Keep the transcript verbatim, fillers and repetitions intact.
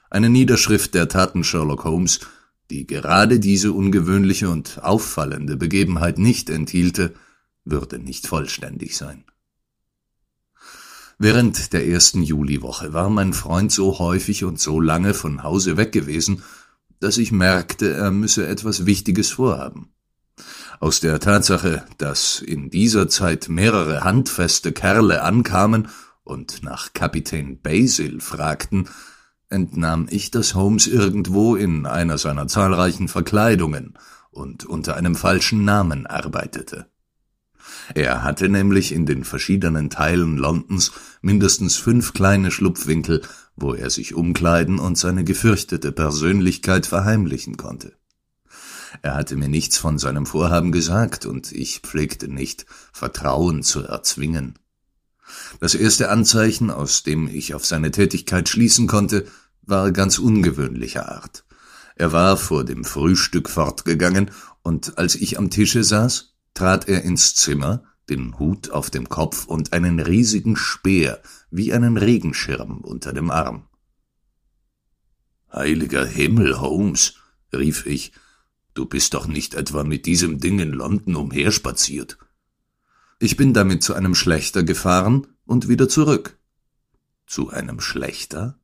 Eine Niederschrift der Taten Sherlock Holmes, die gerade diese ungewöhnliche und auffallende Begebenheit nicht enthielte, würde nicht vollständig sein. Während der ersten Juliwoche war mein Freund so häufig und so lange von Hause weg gewesen, dass ich merkte, er müsse etwas Wichtiges vorhaben. Aus der Tatsache, dass in dieser Zeit mehrere handfeste Kerle ankamen und nach Kapitän Basil fragten, entnahm ich, dass Holmes irgendwo in einer seiner zahlreichen Verkleidungen und unter einem falschen Namen arbeitete. Er hatte nämlich in den verschiedenen Teilen Londons mindestens fünf kleine Schlupfwinkel, wo er sich umkleiden und seine gefürchtete Persönlichkeit verheimlichen konnte. Er hatte mir nichts von seinem Vorhaben gesagt, und ich pflegte nicht, Vertrauen zu erzwingen. Das erste Anzeichen, aus dem ich auf seine Tätigkeit schließen konnte, war ganz ungewöhnlicher Art. Er war vor dem Frühstück fortgegangen, und als ich am Tische saß, trat er ins Zimmer, den Hut auf dem Kopf und einen riesigen Speer wie einen Regenschirm unter dem Arm. »Heiliger Himmel, Holmes«, rief ich, »du bist doch nicht etwa mit diesem Ding in London umherspaziert?« »Ich bin damit zu einem Schlächter gefahren und wieder zurück.« »Zu einem Schlächter?«